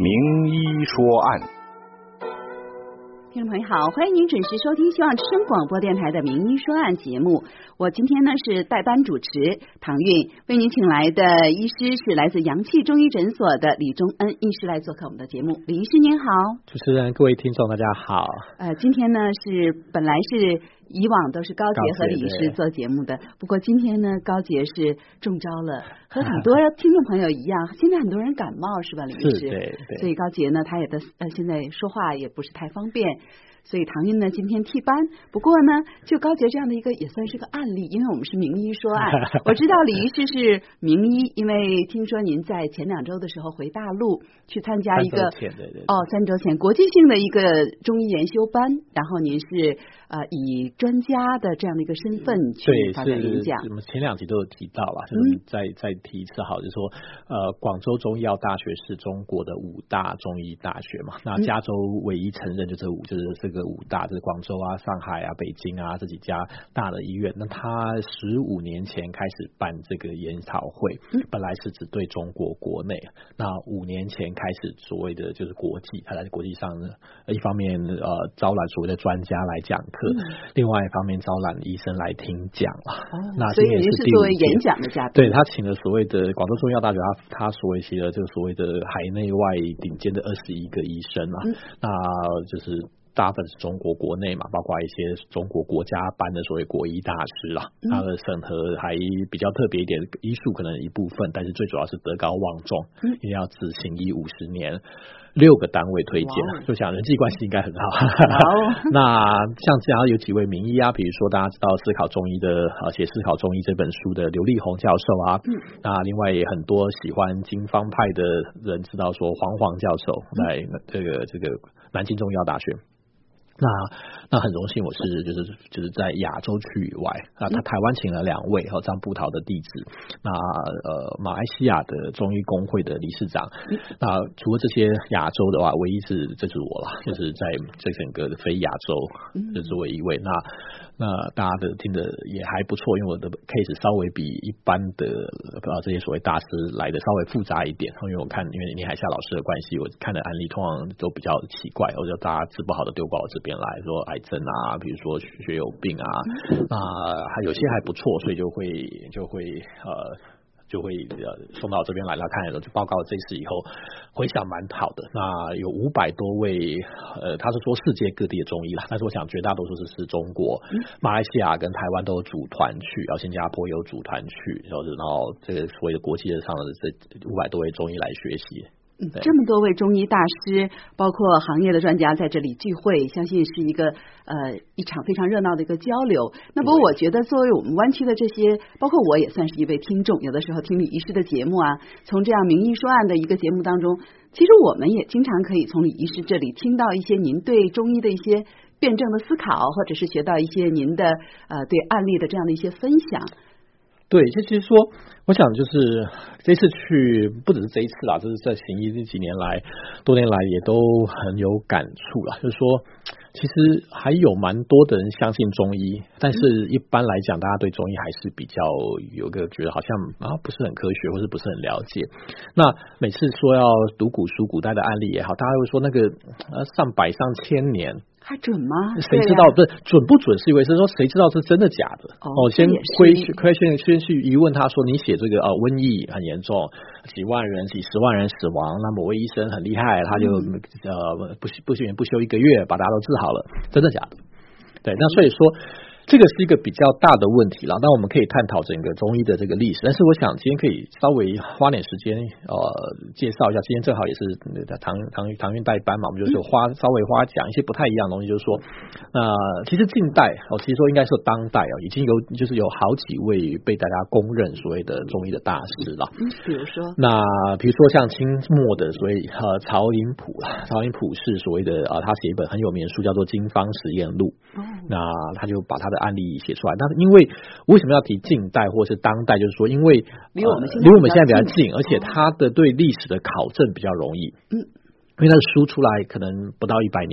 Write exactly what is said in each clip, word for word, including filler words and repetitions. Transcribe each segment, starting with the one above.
名医说案。 听众朋友好，欢迎您准时收听希望之声广播电台的名医说案节目。我今天呢是代班主持唐韵，为您请来的医师是来自阳气中医诊所的李宗恩医师来做客我们的节目。李医师您好。 主持人，各位听众大家好。 呃，今天呢是本来是以往都是高杰和李医师做节目的，不过今天呢高杰是中招了，和很多听众朋友一样，现在很多人感冒是吧，李医师？ 对对。 所以高杰呢他也的呃现在说话也不是太方便。所以唐韵呢今天替班，不过呢就高杰这样的一个也算是个案例，因为我们是名医说案。我知道李医师是名医，因为听说您在前两周的时候回大陆去参加一个对对对哦三周前国际性的一个中医研修班，然后您是呃以专家的这样的一个身份去发表演讲。 我们前两集都有提到了，就是再、嗯、再提一次好，就是说呃广州中医药大学是中国的五大中医大学嘛，那加州唯一承认就这五就是这个五大，就是广州啊、上海啊、北京啊这几家大的医院。那他十五年前开始办这个研讨会，嗯、本来是只对中国国内，那五年前开始所谓的就是国际，他在国际上呢，一方面呃招揽所谓的专家来讲课，嗯、另外一方面招揽医生来听讲啊。 哦、那所以您是作为演讲的嘉宾， 对，他请了所谓的广州中医药大学，他他所谓写的这个所谓的海内外顶尖的二十一个医生啊，嗯、那就是。大部分是中国国内嘛，包括一些中国国家班的所谓国医大师啦，嗯、他的审核还比较特别一点，医术可能一部分，但是最主要是德高望重，嗯、一定要执行医五十年，六个单位推荐，就想人际关系应该很好。那像这样有几位名医啊，比如说大家知道思考中医的呃写思考中医这本书的刘立宏教授啊，嗯、那另外也很多喜欢经方派的人知道说黄黄教授在这个这个南京中医药大学。那那很荣幸，我是就是就是在亚洲区以外，那他台湾请了两位和张布桃的弟子，那呃马来西亚的中医工会的理事长，那除了这些亚洲的话，唯一是这是我了，就是在这整个非亚洲就是唯一一位。那那大家的听的也还不错，因为我的 case 稍微比一般的呃这些所谓大师来的稍微复杂一点，因为我看因为林海夏老师的关系，我看的案例通常都比较奇怪，或者大家治不好的丢过我这边来说癌症啊，比如说血友病啊，那、呃、还有些还不错，所以就会就会呃。就会呃送到这边来了，看了就报告这次以后回响蛮好的。那有五百多位，呃，他是说世界各地的中医啦，但是我想绝大多数是是中国、嗯、马来西亚跟台湾都有组团去，然后新加坡也有组团去，然后然后这个所谓的国际上的这五百多位中医来学习。 嗯，这么多位中医大师，包括行业的专家在这里聚会，相信是一个呃一场非常热闹的一个交流。那不过我觉得，作为我们湾区的这些，包括我也算是一位听众，有的时候听李医师的节目啊，从这样名医说案的一个节目当中，其实我们也经常可以从李医师这里听到一些您对中医的一些辩证的思考，或者是学到一些您的呃对案例的这样的一些分享。 对，就其实说，我想就是这次去，不只是这一次啦，就是在行医这几年来，多年来也都很有感触啦。就是说，其实还有蛮多的人相信中医，但是一般来讲，大家对中医还是比较有个觉得好像啊不是很科学，或是不是很了解。那每次说要读古书、古代的案例也好，大家会说那个呃上百上千年。 还准吗？ 谁知道？不是准不准是一回事，说谁知道是真的假的？哦，哦先规规先先去疑问他说，你写这个呃瘟疫很严重，几万人、几十万人死亡，那某位医生很厉害，他就、嗯、呃不不行不休一个月把大家都治好了，真的假的？对，那所以说。这个是一个比较大的问题了，那我们可以探讨整个中医的这个历史，但是我想今天可以稍微花点时间呃介绍一下，今天正好也是唐唐唐韵代班嘛，我们就是花稍微花讲一些不太一样的东西，就是说呃其实近代哦，其实说应该说当代哦，已经有就是有好几位被大家公认所谓的中医的大师了， 嗯，比如说那比如说像清末的所谓呃曹寅溥啦，曹寅溥是所谓的呃他写一本很有名的书叫做《经方实验录》，哦，那他就把他的案例写出来。但是因为为什么要提近代或是当代，就是说因为离我们离我们现在比较近，而且他的对历史的考证比较容易，嗯，因为他的书出来可能不到一百年，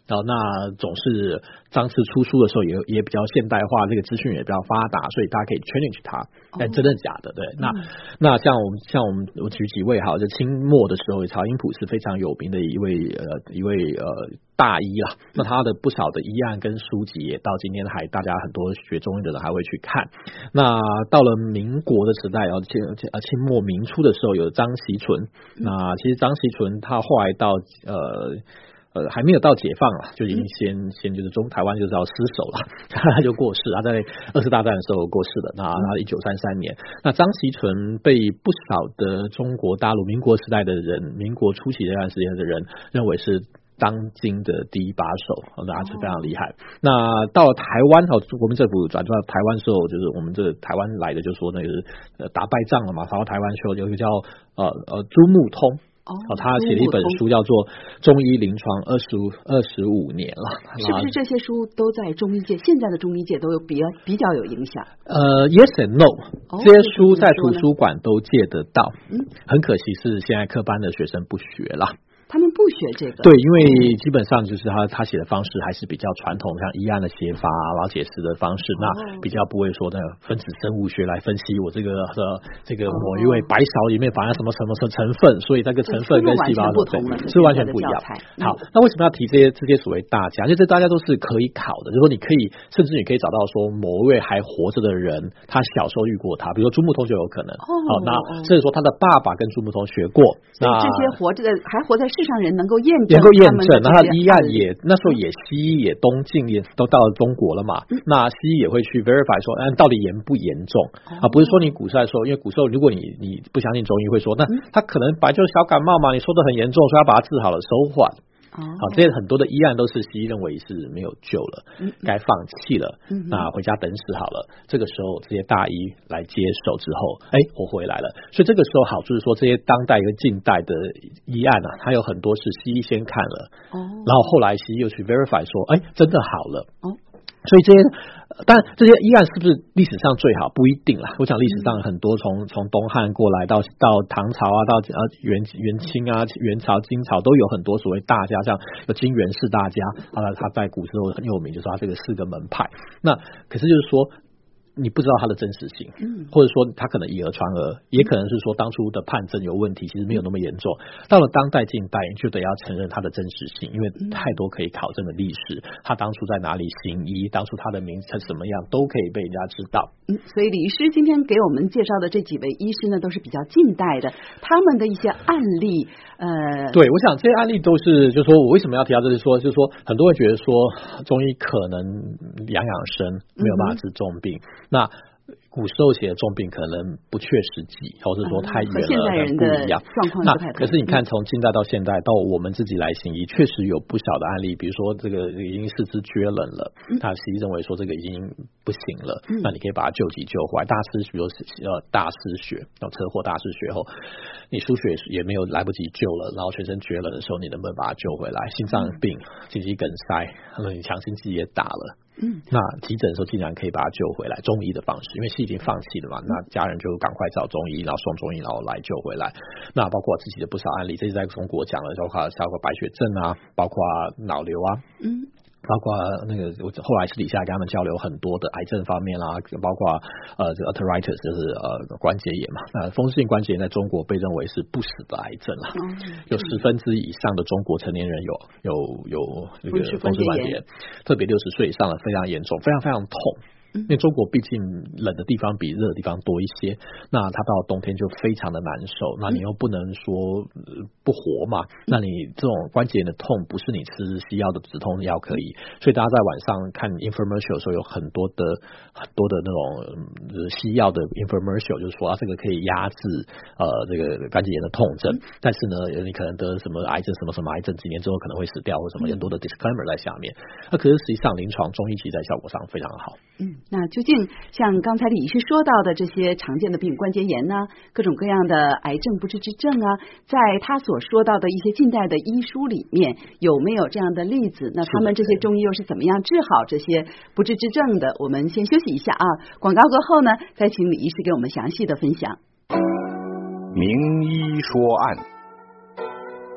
哦，那总是张氏出书的时候也也比较现代化，这个资讯也比较发达，所以大家可以 challenge 它，但真的假的？对，嗯、那那像我们像我们我举几位哈，就清末的时候，曹英溥是非常有名的一位呃一位呃大医啦，那他的不少的医案跟书籍也到今天还大家很多学中医的人还会去看。那到了民国的时代，然后清呃清末民初的时候，有张锡纯，那其实张锡纯他后来到呃。呃，还没有到解放了，就已经先、嗯、先就是中台湾就是要失守了，他就过世，他在二次大战的时候过世的。那他一九三三年，那张锡纯被不少的中国大陆民国时代的人，民国初期这段时间的人认为是当今的第一把手，那是非常厉害。哦、那到了台湾，国民政府转到台湾的时候，就是我们这个台湾来的就说那个呃打败仗了嘛，然后台湾说有一个叫呃呃朱木通。哦，他写了一本书叫做《中医临床二十五二十五年》了， 是不是这些书都在中医界，现在的中医界都有比较比较有影响？ 呃 ，yes and no，、哦、这些书在图书馆都借得到，嗯，很可惜是现在科班的学生不学了。 他们不学这个， 对，因为基本上就是他他写的方式还是比较传统，像医案的写法、然后解释的方式，哦、那比较不会说那个分子生物学来分析我这个的这个某一位白芍里面反映什么什么什么成分，所以这个成分跟细胞不同了， 是完全不一样。嗯、好，那为什么要提这些这些所谓大家？因为这大家都是可以考的，就是说你可以甚至你可以找到说某一位还活着的人，他小时候遇过他，比如说朱木通就有可能。哦，好，那甚至说他的爸爸跟朱木通学过， 那这些活着的还活在世上人能够验证， 能够验证，那他的医案也那时候也西医也东进也都到了中国了嘛，嗯、那西医也会去 verify 说，嗯，到底严不严重、哦、啊？不是说你古时候说，因为古时候如果你你不相信中医，会说那他可能本来就是小感冒嘛，你说的很严重，所以要把它治好了，手缓。好，这些很多的医案都是西医认为是没有救了，嗯、该放弃了，嗯、那回家等死好了。这个时候，这些大医来接手之后，哎，我回来了。所以这个时候好处是说，这些当代跟近代的医案啊，它有很多是西医先看了，哦、然后后来西医又去 verify 说，哎，真的好了。哦，所以这些。但这些医案是不是历史上最好不一定啦？我想历史上很多从从东汉过来到到唐朝啊，到呃元元清啊、元朝、金朝都有很多所谓大家，像有金元氏大家啊，他在古时候很有名，就是他这个四个门派。那可是就是说。你不知道它的真实性，嗯，或者说它可能以讹传讹，也可能是说当初的判证有问题，其实没有那么严重。到了当代近代，就得要承认它的真实性，因为太多可以考证的历史，它当初在哪里行医，当初它的名称什么样，都可以被人家知道。 嗯，所以李医师今天给我们介绍的这几位医师呢，都是比较近代的，他们的一些案例，呃， 对，我想这些案例都是，就是说我为什么要提到，就是说，就是说，很多人觉得说中医可能养养生，没有办法治重病。嗯那古时候写的重病可能不切实际，或者说太远了， 和现代人的状况那可是你看，从近代到现代，到我们自己来行医，确实有不小的案例。比如说，这个已经四肢厥冷了，他西医认为说这个已经不行了，嗯、那你可以把他救急救回来。大失，比如呃大失血，然后车祸大失血后，你输血也没有来不及救了，然后全身厥冷的时候，你能不能把他救回来？心脏病、心肌梗塞，那你强心剂也打了。嗯，那急诊的时候竟然可以把他救回来，中医的方式，因为西医已经放弃了嘛，那家人就赶快找中医，然后送中医，然后来救回来。那包括自己的不少案例，这是在中国讲了，包括包括白血症啊，包括脑瘤啊，嗯。包括那个我后来私底下跟他们交流很多的癌症方面啦、啊，包括呃这个 arthritis 就是呃关节炎嘛，那风湿性关节炎在中国被认为是不死的癌症啦，嗯、有十分之以上的中国成年人有有有那个风湿关节炎，特别六十岁以上的非常严重，非常非常痛。因为中国毕竟冷的地方比热的地方多一些，那它到冬天就非常的难受，那你又不能说、呃、不活嘛，那你这种关节炎的痛不是你吃西药的止痛药可以，所以大家在晚上看 infomercial 的时候有很多的很多的那种、呃、西药的 infomercial 就是说啊这个可以压制呃这个关节炎的痛症，但是呢你可能得什么癌症什么什么癌症几年之后可能会死掉或什么很多的 disclaimer 在下面，那可是实际上临床中医其实在效果上非常好。 嗯，那究竟像刚才李医师说到的这些常见的病，关节炎呢，各种各样的癌症不治之症啊，在他所说到的一些近代的医书里面有没有这样的例子？那他们这些中医又是怎么样治好这些不治之症的？我们先休息一下啊，广告过后呢，再请李医师给我们详细的分享。 名医说案。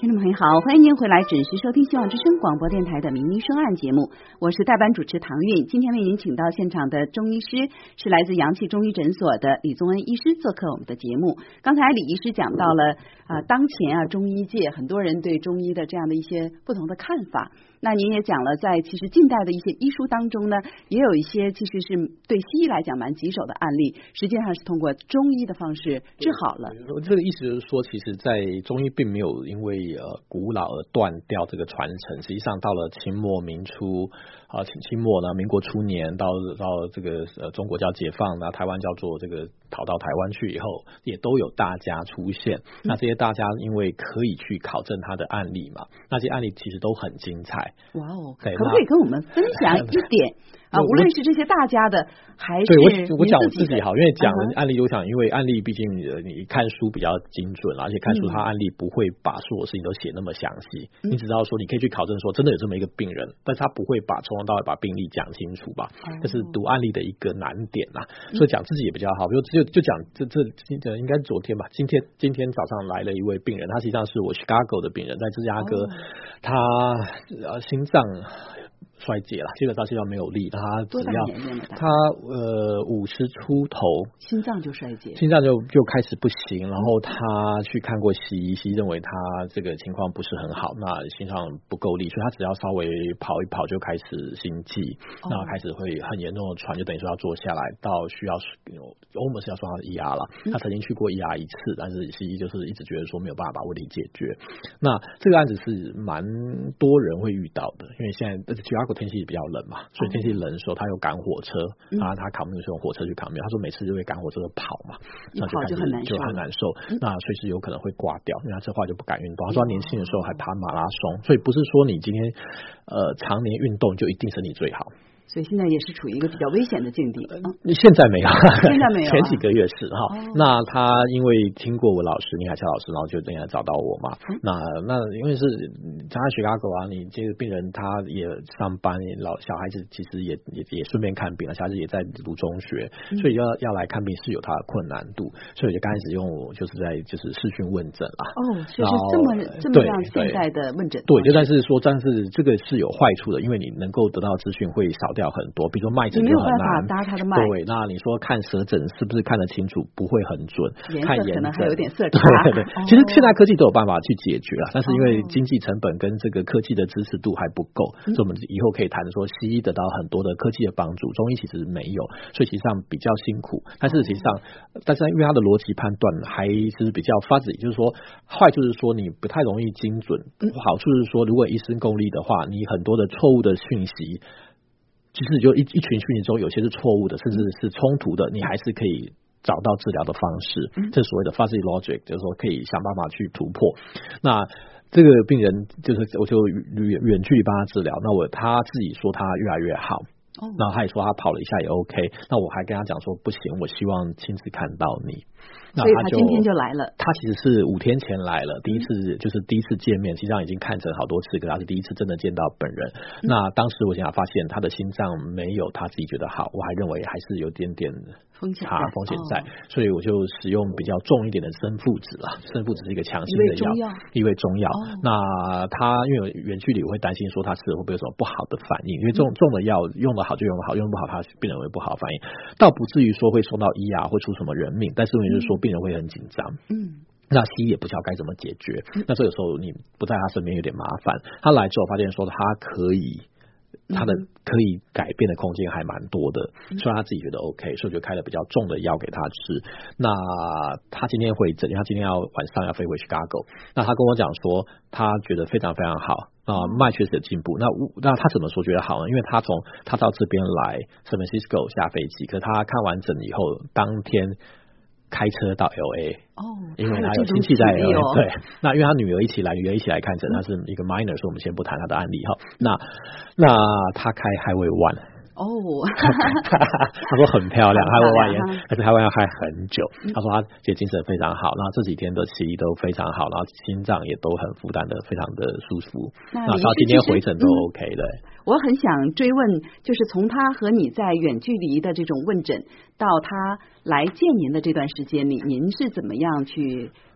听众朋友好，欢迎您回来准时收听希望之声广播电台的名医生案节目，我是代班主持唐韵。今天为您请到现场的中医师是来自阳气中医诊所的李宗恩医师做客我们的节目。刚才李医师讲到了啊、呃，当前啊中医界很多人对中医的这样的一些不同的看法。那您也讲了，在其实近代的一些医书当中呢，也有一些其实是对西医来讲蛮棘手的案例，实际上是通过中医的方式治好了。 这个意思就是说，其实在中医并没有因为呃古老而断掉这个传承，实际上到了清末明初啊，清清末呢，民国初年到到这个呃中国叫解放，那台湾叫做这个逃到台湾去以后，也都有大家出现。嗯、那这些大家因为可以去考证他的案例嘛，那些案例其实都很精彩。 哇哦，可不可以跟我们分享一点啊？无论是这些大家的，还是对我我讲我自己好，因为讲嗯、 案例，我想因为案例毕竟你看书比较精准，而且看书它案例不会把所有事情都写那么详细，嗯、你只知道说你可以去考证说真的有这么一个病人，但是他不会把从头到尾把病例讲清楚吧？嗯、这是读案例的一个难点呐、啊。所以讲自己也比较好，比如就就讲这这应该昨天吧，今天今天早上来了一位病人，他实际上是我 Chicago 的病人，在芝加哥，哦、他呃心脏衰竭了，基本上心脏没有力，他只要他呃五十出头， 心脏就衰竭， 心脏就就开始不行，然后他去看过西医，西医认为他这个情况不是很好，那心脏不够力，所以他只要稍微跑一跑就开始心悸，哦、那开始会很严重的喘，就等于说要坐下来，到需要我们是要送他的 E R 了。他曾经去过 E R 一次，但是西医就是一直觉得说没有办法把问题解决。那这个案子是蛮多人会遇到的，因为现在芝加哥天气比较冷嘛，所以天气冷的时候他有赶火车，嗯、啊，他扛命是用火车去扛命，他说每次就会赶火车跑嘛， 一跑就很难受， 就很难受，嗯、那随时有可能会挂掉，因为他这话就不敢运动。他说他年轻的时候还跑马拉松，所以不是说你今天呃常年运动就一定身体最好。 所以现在也是处于一个比较危险的境地。嗯、 现在没有， 现在没有、啊， 前几个月是哈。哦、那他因为听过我老师倪海乔老师，然后就这样找到我嘛。嗯、那那因为是他在雪茄狗啊，你这个病人他也上班，老小孩子其实也也也顺便看病了，小孩子也在读中学，嗯、所以要要来看病是有他的困难度，所以我就刚开始用就是在就是视讯问诊啊。 哦，所以是这么这么样现在的问诊。 对，就但是说，但是这个是有坏处的，因为你能够得到资讯会少掉很多，比如说脉诊就很难搭他的脉。 对，那你说看舌诊是不是看得清楚？不会很准，看颜色可能还有点色差。 对对对，哦、其实现在科技都有办法去解决了，但是因为经济成本跟这个科技的支持度还不够，嗯、所以我们以后可以谈说西医得到很多的科技的帮助，中医其实没有，所以实际上比较辛苦。但是实际上，哦、但是因为它的逻辑判断还是比较 fuzzy， 就是说坏就是说你不太容易精准，嗯、好处是说如果医生功力的话，你很多的错误的讯息。其实就一一群讯息中，有些是错误的，甚至是冲突的，你还是可以找到治疗的方式。嗯、这所谓的 fuzzy logic， 就是说可以想办法去突破。那这个病人就是我就远远距离帮他治疗，那我他自己说他越来越好。哦、那他也说他跑了一下也 OK， 那我还跟他讲说不行，我希望亲自看到你。 所以他今天就来了。 他其实是五天前来了，第一次就是第一次见面，实际上已经看诊好多次，可他是第一次真的见到本人。嗯、那当时我想发现他的心脏没有他自己觉得好，我还认为还是有点点风险在， 风险在，哦、所以我就使用比较重一点的生附子了。生附子是一个强心的药，一味中药。哦、那他因为远距离，我会担心说他吃了会不会有什么不好的反应，因为这种重的药用得好就用得好，用不好他病人会不好反应，倒不至于说会送到医啊，会出什么人命，但是问题就是说病人会很紧张。嗯，那西医也不知道该怎么解决，嗯、那这个时候你不在他身边有点麻烦。他来之后发现说他可以，他的可以改变的空间还蛮多的，嗯、所以他自己觉得 OK， 所以就开了比较重的药给他吃。那他今天会诊，他今天要晚上要飞回 Chicago， 那他跟我讲说他觉得非常非常好。啊，脉确实有进步。那那他怎么说觉得好呢？因为他从他到这边来 San Francisco 下飞机，可是他看完诊以后，当天开车到 L A， 哦， 因为他有亲戚在 L A， 哦、对，那因为他女儿一起来，女儿一起来看诊，他是一个 minor， 所以我们先不谈他的案例哈。那那他开 Highway One。 哦， 他说很漂亮，还会外延，可是还会要开很久。嗯、他说他其实精神非常好，然后这几天的起立都非常好，然后心脏也都很负担的非常的舒服。那到今天回诊都 OK 的、嗯。 我很想追问，就是从他和你在远距离的这种问诊，到他来见您的这段时间里，您是怎么样去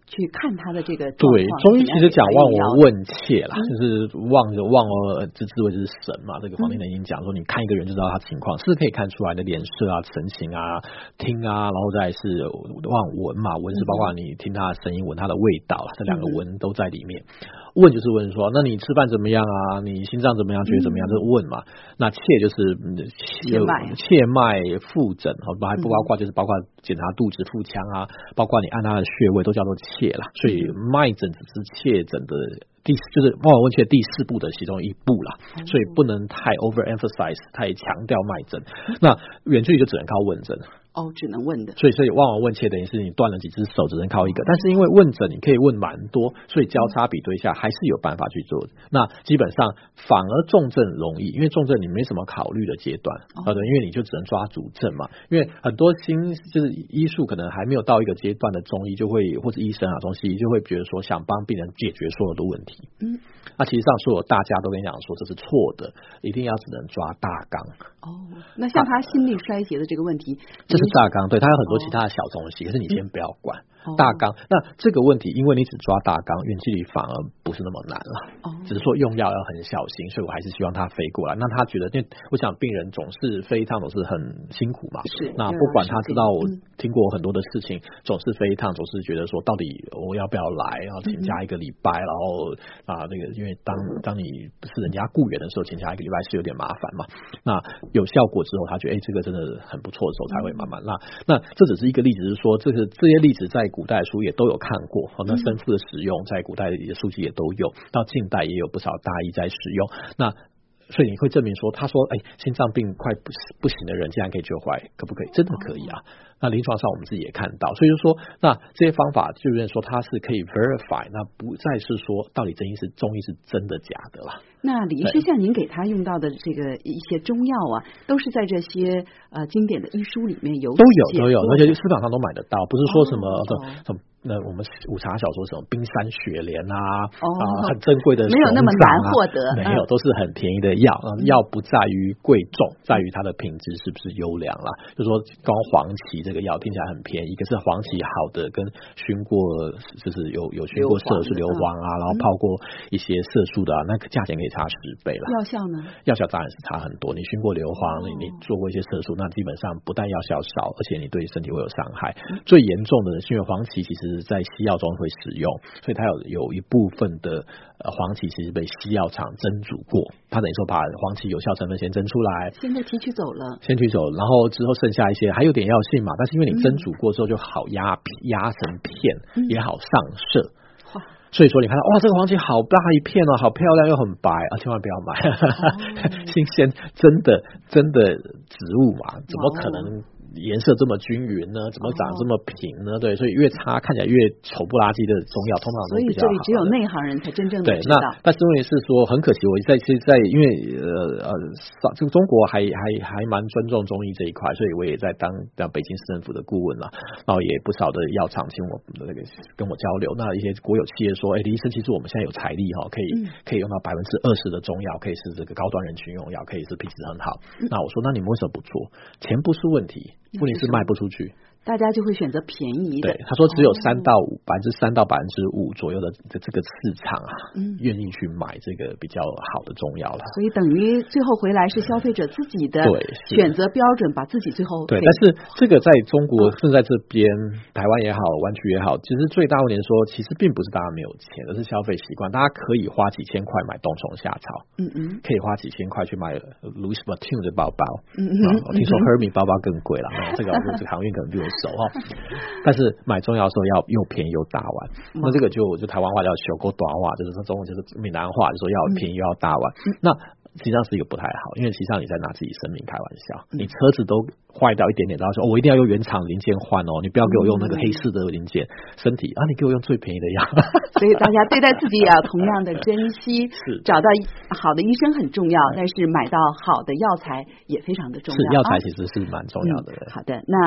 去看他的这个状况。 对，中医其实讲望闻问切啦， 嗯、 就是望着望哦，知之谓之神嘛。这个《黄帝内经》讲说，你看一个人就知道他情况，是可以看出来的脸色啊、神情啊、听啊，然后再是望闻嘛，闻是包括你听他的声音、闻他的味道，这两个闻都在里面。问就是问说，那你吃饭怎么样啊？你心脏怎么样？觉得怎么样？这、嗯、是问嘛。那切就是切脉、切脉复诊，还不包括就是包括检查肚子、腹腔啊，包括你按他的穴位都叫做切啦。所以脉诊只是切诊的第就是望闻问切第四步的其中一步啦，嗯、所以不能太 overemphasize 太强调脉诊。嗯、那远距离就只能靠问诊。 哦，只能问的， 所以所以望闻问切等于是你断了几只手，只能靠一个。但是因为问诊你可以问蛮多，所以交叉比对下还是有办法去做的。那基本上反而重症容易，因为重症你没什么考虑的阶段，好的、哦，因为你就只能抓主症嘛。因为很多新就是医术可能还没有到一个阶段的中医就会或者医生啊中西医就会觉得说想帮病人解决所有的问题。嗯，那其实上所有大家都跟你讲说这是错的，一定要只能抓大纲。 哦，那像他心力衰竭的这个问题， 这是大纲，对，它有很多其他的小东西，可是你先不要管。大纲，那这个问题，因为你只抓大纲，远距离反而不是那么难了。哦，只是说用药要很小心，所以我还是希望他飞过来。那他觉得，因为我想病人总是飞一趟总是很辛苦嘛。 是。 那不管他知道我听过很多的事情，总是飞一趟，总是觉得说到底我要不要来，然后请假一个礼拜，然后啊那个，因为当当你不是人家雇员的时候，请假一个礼拜是有点麻烦嘛。那有效果之后，他觉得哎、欸、这个真的很不错的时候才会慢慢。那那这只是一个例子，是说这个这些例子在古代书也都有看过，那生附的使用在古代的书籍也都有，到近代也有不少大医在使用。那所以你会证明说，他说哎，心脏病快不不行的人竟然可以救回来，可不可以？真的可以啊。那临床上我们自己也看到，所以就说那这些方法就是说它是可以 verify， 那不再是说到底中医是中医是真的假的了。 那李医师，像您给他用到的这个一些中药啊，都是在这些呃经典的医书里面有都有都有，而且市场上都买得到，不是说什么、哦、什么那我们武侠小说什么冰山雪莲啊，哦、啊很珍贵的、啊， 没有那么难获得， 没有，都是很便宜的药。嗯、药不在于贵重，在于它的品质是不是优良啦。就说光黄芪这个药听起来很便宜，可是黄芪好的跟熏过就是有有熏过色素硫磺啊，然后泡过一些色素的啊，那个价钱可以差十倍了。 药效呢？ 药效当然是差很多。你熏过硫磺，哦、你你做过一些色素，那基本上不但药效少，而且你对身体会有伤害。嗯、最严重的是因为黄芪其实在西药中会使用，所以它有有一部分的呃黄芪其实被西药厂蒸煮过，它等于说把黄芪有效成分先蒸出来， 现在提取走了， 先提取走，然后之后剩下一些还有点药性嘛，但是因为你蒸煮过之后就好压压成片，嗯、也好上色。所以说你看到哇，这个黄芪好大一片哦，好漂亮又很白啊，千万不要买，哦、新鲜真的真的植物嘛，怎么可能颜色这么均匀呢？怎么长这么平呢？哦、对，所以越差看起来越丑不拉几的中药，通常都比较好。 所以这里只有内行人才真正的知道。 对，那但是问题是说，很可惜，我在其实在因为呃呃，这个中国还还还蛮尊重中医这一块，所以我也在当当北京市政府的顾问了，然后也不少的药厂请我那个跟我交流。那一些国有企业说，哎，李医生，其实我们现在有财力哈，可以、嗯、可以用到百分之二十的中药，可以是这个高端人群用药，可以是品质很好。嗯、那我说，那你们为什么不做？钱不是问题。问题是卖不出去， 大家就会选择便宜的。 对，他说只有三到五百分之三到百分之五左右的这个市场啊，嗯，愿意去买这个比较好的中药了。 所以等于最后回来是消费者自己的选择标准，把自己最后对。但是这个在中国甚至在这边，台湾也好，湾区也好，其实最大问题是说，其实并不是大家没有钱，而是消费习惯。大家可以花几千块买冬虫夏草，嗯嗯，可以花几千块去买 Louis Vuitton 的包包，嗯嗯，我听说 Hermes 包包更贵了。这个这个航运可能比我熟哈，但是买中药的时候要又便宜又大碗，那这个就就台湾话叫小够短话，就是说中文就是闽南话，就说要便宜又要大碗。那实际上是一个不太好，因为实际上你在拿自己生命开玩笑，你车子都坏掉一点点，然后说、哦、我一定要用原厂零件换哦，你不要给我用那个黑市的零件，身体啊，你给我用最便宜的药。 所以大家对待自己也要同样的珍惜，找到好的医生很重要，但是买到好的药材也非常的重要。 是药材其实是蛮重要的、 嗯。好的，那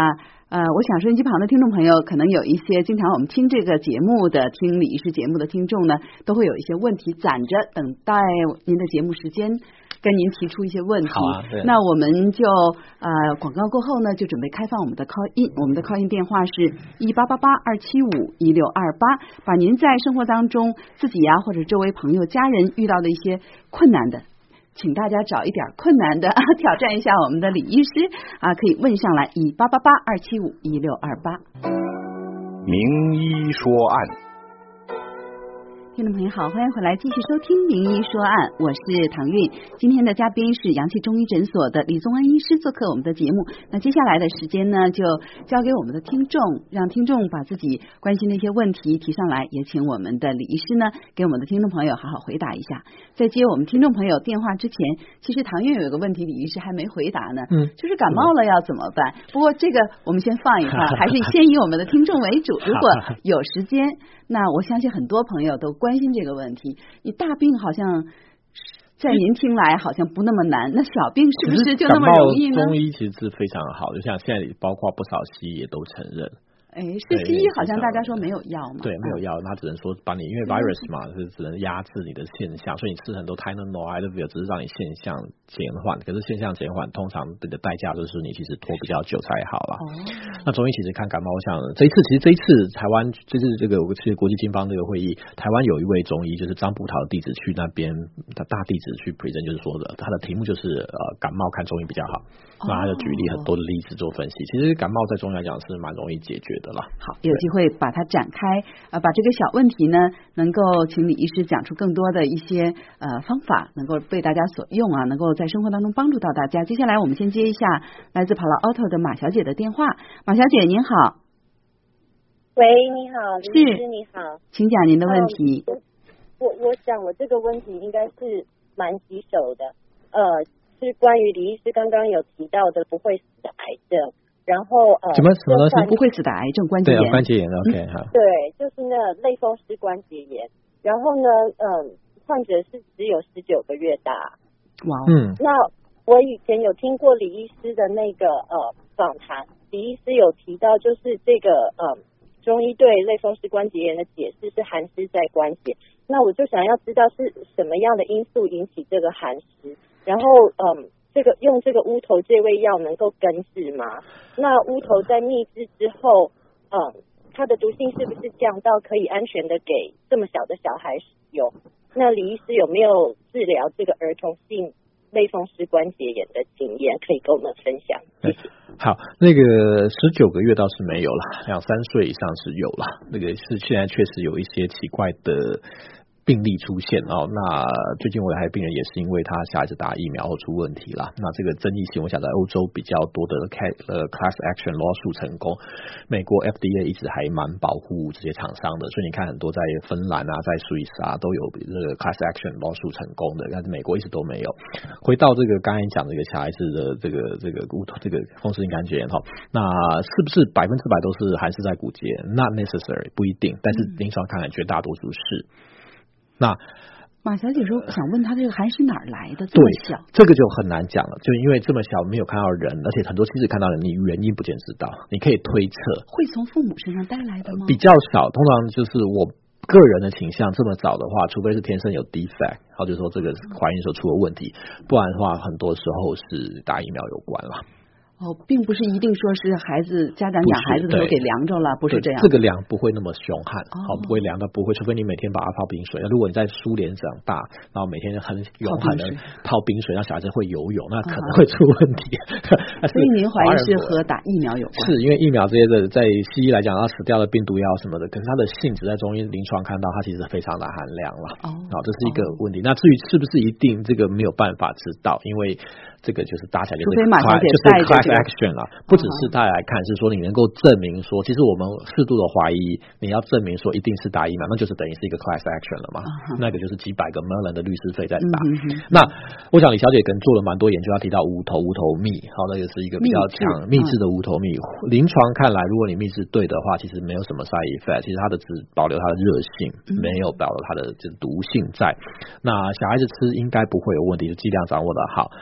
呃，我想收音机旁的听众朋友，可能有一些经常我们听这个节目的、听李医师节目的听众呢，都会有一些问题攒着，等待您的节目时间跟您提出一些问题。 好啊，对。 那我们就呃广告过后呢，就准备开放我们的 call in， 我们的 call in 电话是一八八八二七五一六二八，把您在生活当中自己呀、啊、或者周围朋友、家人遇到的一些困难的。请大家找一点困难的挑战一下我们的李医师啊，可以问上来一八八八二七五一六二八。 名医说案。 听众朋友好，欢迎回来继续收听名医说案，我是唐韵。今天的嘉宾是阳气中医诊所的李宗安医师做客我们的节目。那接下来的时间呢，就交给我们的听众，让听众把自己关心的一些问题提上来，也请我们的李医师呢给我们的听众朋友好好回答一下。在接我们听众朋友电话之前，其实唐韵有一个问题李医师还没回答呢，嗯，就是感冒了要怎么办？不过这个我们先放一放，还是先以我们的听众为主。如果有时间，那我相信很多朋友都关心这个问题。你大病好像在您听来好像不那么难，那小病是不是就那么容易呢？ 中医其实是非常好，就像现在包括不少西医也都承认。 哎，是西医好像大家说没有药嘛？ 对，没有药，他只能说把你，因为 virus 嘛，是只能压制你的现象，所以你吃很多 Tylenol、Advil 只是让你现象减缓，可是现象减缓通常的代价就是你其实拖比较久才好啦。哦，那中医其实看感冒，我想这一次其实这一次台湾就是这个去国际经方这个会议，台湾有一位中医就是张葡萄弟子去那边的大弟子去 present， 就是说的他的题目就是呃感冒看中医比较好，那他就举例很多的例子做分析。其实感冒在中医来讲是蛮容易解决的啦。 好，有机会把它展开啊、呃，把这个小问题呢，能够请李医师讲出更多的一些呃方法，能够被大家所用啊，能够在生活当中帮助到大家。接下来我们先接一下来自跑了 auto 的马小姐的电话。马小姐您好。 喂，你好，李医师你好， 请讲您的问题。 嗯、我我我想我这个问题应该是蛮棘手的，呃，是关于李医师刚刚有提到的不会死的癌症。然后呃， 什么什么东西不会死的癌症关节炎？ 对，关节炎 ，OK 哈、嗯。 对，就是那类风湿关节炎。然后呢，嗯，患者是只有十九个月大。 哇， 嗯。 那我以前有听过李医师的那个呃访谈，李医师有提到，就是这个呃中医对类风湿关节炎的解释是寒湿在关节。那我就想要知道是什么样的因素引起这个寒湿，然后嗯。这个用这个乌头这味药能够根治吗？那乌头在秘制之后，嗯，它的毒性是不是降到可以安全的给这么小的小孩使用？那李医师有没有治疗这个儿童性类风湿关节炎的经验可以跟我们分享？谢谢。 好，那个十九个月倒是没有了，两三岁以上是有了。那个是现在确实有一些奇怪的病例出现哦，那最近我还有病人也是因为他小孩子打疫苗后出问题啦。那这个争议性，我想在欧洲比较多的 class action lawsuit 成功，美国 F D A 一直还蛮保护这些厂商的，所以你看很多在芬兰啊，在 Swiss 啊都有这个 class action lawsuit 成功的，但是美国一直都没有。回到这个刚才讲这个小孩子的这个这个乌头这个风湿性关节炎哈，那是不是百分之百都是还是在骨节 ？Not necessary， 不一定，但是临床看来绝大多数是。那马小姐说想问他这个寒湿哪儿来的这么小？ 这个就很难讲了，就因为这么小没有看到人，而且很多其实看到人你原因不见知道，你可以推测会从父母身上带来的吗？ 比较少，通常就是我个人的倾向，这么早的话除非是天生有 defect， 或者说这个怀孕时候出了问题，不然的话很多时候是打疫苗有关了。 哦，并不是一定说是孩子家长养孩子的时候给凉着了，不是这样。 这个凉不会那么凶悍，好、哦，不会凉的不会，除非你每天把它泡冰水。如果你在苏联长大，然后每天很勇悍的泡冰水，让小孩子会游泳，那可能会出问题。 哦、所以您怀疑是和打疫苗有关？ 是因为疫苗这些的，在西医来讲，它死掉的病毒药什么的，可是它的性质在中医临床看到，它其实非常的寒凉了。哦，好，这是一个问题。哦、那至于是不是一定，这个没有办法知道，因为这个就是打起来就是 class 就是 class action 了。不只是大家来看，是说你能够证明说，其实我们适度的怀疑，你要证明说一定是打疫苗，那就是等于是一个 class action 了嘛。Uh-huh. 那个就是几百个 million 的律师费在打。Uh-huh. 那我想李小姐可能做了蛮多研究，要提到无头无头蜜，好，那个是一个比较强秘制的无头蜜。Uh-huh. 临床看来，如果你秘制对的话，其实没有什么 side effect， 其实它的只保留它的热性， uh-huh. 没有保留它的就是毒性在。那小孩子吃应该不会有问题，就剂量掌握的好。但是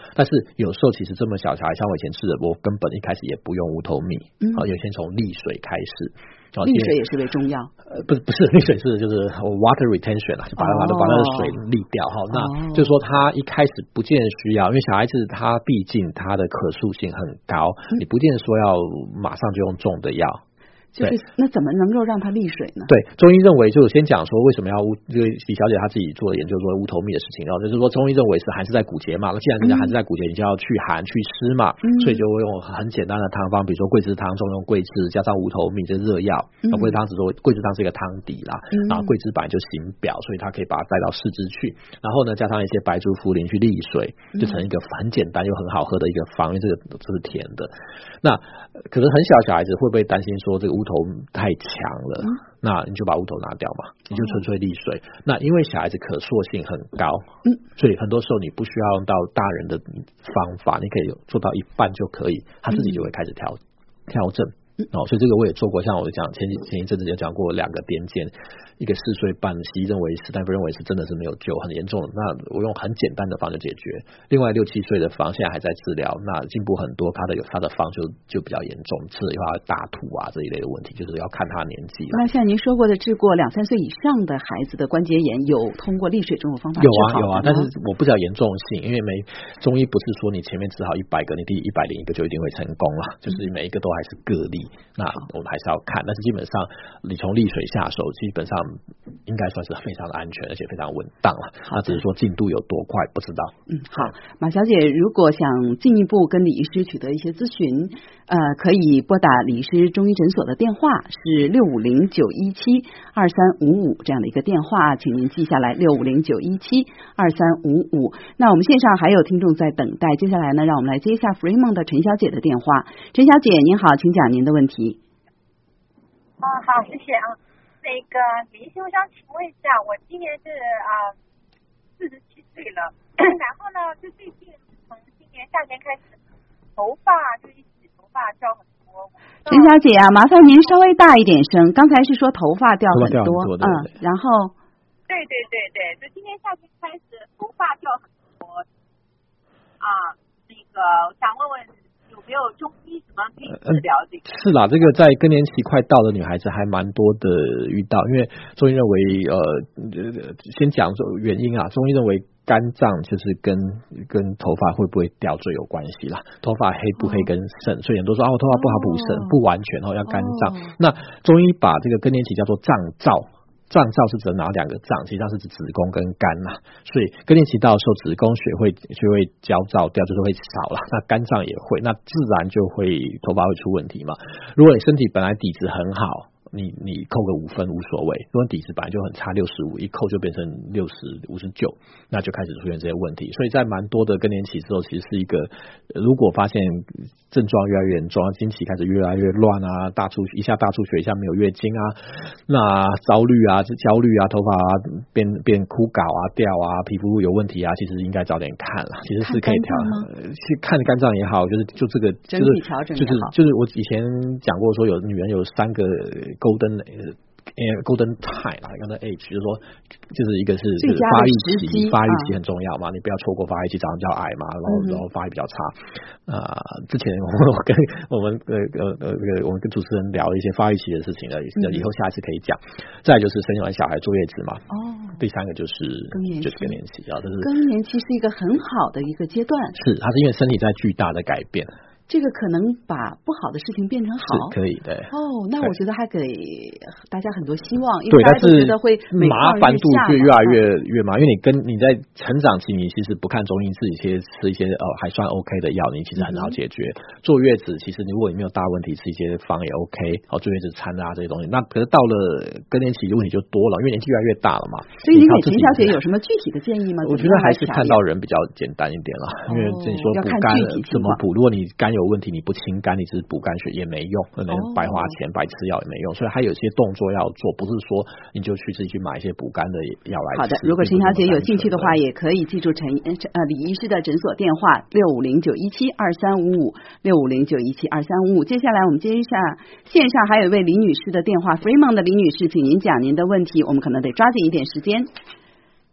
有时候其实这么小小孩，像我以前吃的，我根本一开始也不用乌头米，嗯，啊，有先从沥水开始。 沥水也是为中药， 呃，不是不是，沥水是就是 water retention 啊，就把它把它把那个水沥掉哈。那就是说他一开始不见得需要，因为小孩子他毕竟他的可塑性很高，嗯、你不见得说要马上就用重的药。 就是那怎么能够让它沥水呢？ 对，中医认为就是先讲说为什么要乌，这个李小姐她自己做的研究说乌头米的事情，然后就是说中医认为是寒湿在骨节嘛，那既然人家寒湿在骨节，你就要去寒去湿嘛，嗯、所以就会用很简单的汤方，比如说桂枝汤中用桂枝加上乌头米，这是热药。嗯、桂枝汤只说桂枝汤是一个汤底啦，嗯、然后桂枝本来就行表，所以它可以把它带到四肢去，然后呢加上一些白术茯苓去沥水，就成一个很简单又很好喝的一个方，因为这个这是甜的。那可是很小小孩子会不会担心说这个乌头太强了，嗯、那你就把乌头拿掉嘛，你就纯粹沥水。嗯、那因为小孩子可塑性很高，嗯，所以很多时候你不需要用到大人的方法，你可以做到一半就可以，他自己就会开始调调整。哦，所以这个我也做过，像我讲前前一阵子也讲过两个癫痫，一个四岁半，西医认为是，大夫认为是真的是没有救，很严重的。那我用很简单的方就解决。另外六七岁的方现在还在治疗，那进步很多，他的有他的方就就比较严重，吃了以后大吐啊这一类的问题，就是要看他年纪。 那像您说过的治过两三岁以上的孩子的关节炎，有通过沥水这种方法治好？ 有啊有啊，但是我不知道严重性，因为没中医不是说你前面治好一百个，你第一百零一个就一定会成功了，就是每一个都还是个例。那我们还是要看，但是基本上你从沥水下手，基本上应该算是非常的安全，而且非常稳当了。那只是说进度有多快，不知道。 嗯，好，马小姐，如果想进一步跟李医师取得一些咨询，呃，可以拨打李医师中医诊所的电话是六五零九一七二三五五这样的一个电话，请您记下来六五零九一七二三五五。那我们线上还有听众在等待，接下来呢，让我们来接一下 Fremont 的陈小姐的电话。陈小姐您好，请讲您的问题。 啊，好，谢谢啊。那个李医生，我想请问一下，我今年是啊四十七岁了，然后呢，就最近从今年夏天开始，头发就一起头发掉很多。 陈小姐啊，麻烦您稍微大一点声，刚才是说头发掉很多， 嗯， 然后。 对对对对，就今年夏天开始头发掉很多啊，那个我想问问。没有中医什么可以治疗这个？ 是啦，这个在更年期快到的女孩子还蛮多的遇到，因为中医认为呃，先讲原因啊，中医认为肝脏就是跟跟头发会不会掉最有关系啦，头发黑不黑跟肾，哦、所以很多说啊，我头发不好补肾，哦、不完全哦，要肝脏。哦、那中医把这个更年期叫做脏燥。脏燥是指哪两个脏？其实上是指子宫跟肝啦，所以更年期到的时候，子宫血会就会焦躁掉，就是会少了。那肝脏也会，那自然就会头发会出问题嘛。如果你身体本来底子很好，你你扣个五分无所谓。如果底子本来就很差，六十五一扣就变成六十五十九，那就开始出现这些问题。所以在蛮多的更年期之后，其实是一个，如果发现症状越来越严重，经期开始越来越乱啊，大出一下大出血，一下没有月经啊，那焦虑啊、焦虑啊，头发、啊、变变枯槁啊、掉啊，皮肤有问题啊，其实应该早点看了。其实是可以调，去看肝脏也好，就是就这个就是就是就是我以前讲过说，有女人有三个 golden 呃 golden time 啊，golden age 就是说，就是一个是就是发育期，发育期很重要嘛，你不要错过发育期，早上比较矮嘛，然后然后发育比较差。啊、呃，之前我跟我们呃呃呃我们跟主持人聊一些发育期的事情了，以后下一次可以讲。再来就是生完小孩坐月子嘛，哦，第三个就是更年期，就是更年期啊，就是更年期是一个很好的一个阶段， 是它是因为身体在巨大的改变。 这个可能把不好的事情变成好， 是可以的。 哦，那我觉得还给大家很多希望，因为大家都觉得会麻烦度就越来越越麻，因为你跟你在成长期，你其实不看中医，自己些吃一些呃还算 OK 的药，你其实很好解决。嗯、坐月子其实如果你没有大问题，吃一些方也 OK， 好坐月子餐啊这些东西。那可是到了更年期问题就多了，因为年纪越来越大了嘛。 所以您给陈小姐有什么具体的建议吗？ 我觉得还是看到人比较简单一点了，哦、因为你说补肝怎么补，如果你肝有问题，你不清肝，你只是补肝血也没用，可能白花钱白吃药也没用，所以还有一些动作要做，不是说你就去自己去买一些补肝的药来吃。 好的，如果陈小姐有兴趣的话，也可以记住陈呃李医师的诊所电话六五零九一七二三五五六五零九一七二三五五。接下来我们接一下线上还有一位李女士的电话 ，Fremont 的李女士，请您讲您的问题，我们可能得抓紧一点时间。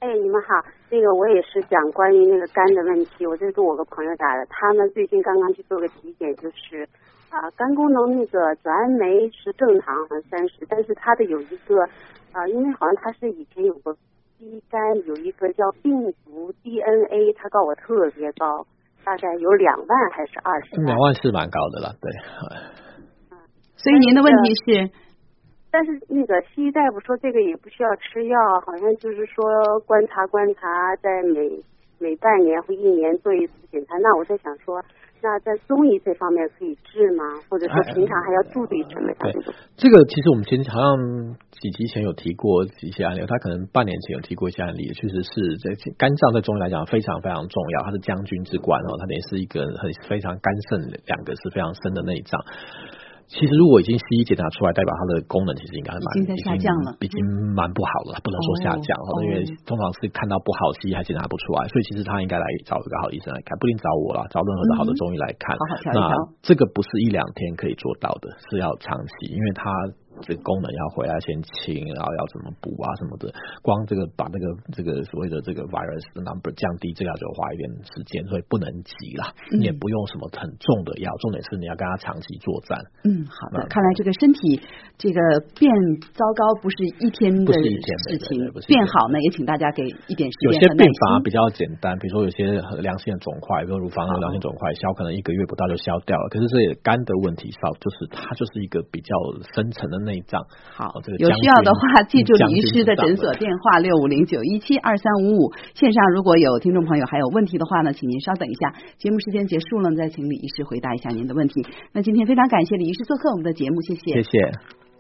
哎，你们好，那个我也是讲关于那个肝的问题，我这是我个朋友打的，他呢最近刚刚去做个体检，就是啊、呃、肝功能那个转氨酶是正常，好像三十，但是他的有一个啊、呃，因为好像他是以前有个B肝有一个叫病毒 D N A， 他告我特别高，大概有两万还是二十万？ 两万是蛮高的了，对。 嗯，所以您的问题是？ 但是那个西医大夫说这个也不需要吃药，好像就是说观察观察，在每每半年或一年做一次检查。那我在想说，那在中医这方面可以治吗？或者说平常还要注意什么呀？ 这个其实我们前好像几集前有提过一些案例，他可能半年前有提过一些案例，确实是在肝脏在中医来讲非常非常重要，它是将军之官哦，它也是一个很非常肝肾两个是非常深的内脏。其实如果已经西医检查出来，代表它的功能其实应该蛮已经在下降了， 已经蛮不好了，不能说下降了，哦、因为通常是看到不好，西医还检查不出来，所以其实他应该来找一个好医生来看，不一定找我啦，找任何的好的中医来看。 嗯、好好调一那调。 这个不是一两天可以做到的，是要长期，因为它这个功能要回来先清，然后要怎么补啊什么的，光这个把那个这个所谓的这个 virus 的 number 降低，这个就花一点时间，所以不能急啦，嗯、你也不用什么很重的药，重点是你要跟他长期作战。 嗯，好的，看来这个身体这个变糟糕不是一天的事情，变好呢也请大家给一点时间。 有些变法比较简单，比如说有些良性的肿块，比如乳房有良性肿块消，可能一个月不到就消掉了。可是这也肝的问题少，就是它就是一个比较深层的内脏。 好， 哦这个、 有需要的话，记住李医师的诊所电话六五零九一七二三五五。线上如果有听众朋友还有问题的话呢，请您稍等一下，节目时间结束了，再请李医师回答一下您的问题。那今天非常感谢李医师做客我们的节目，谢谢。 谢谢。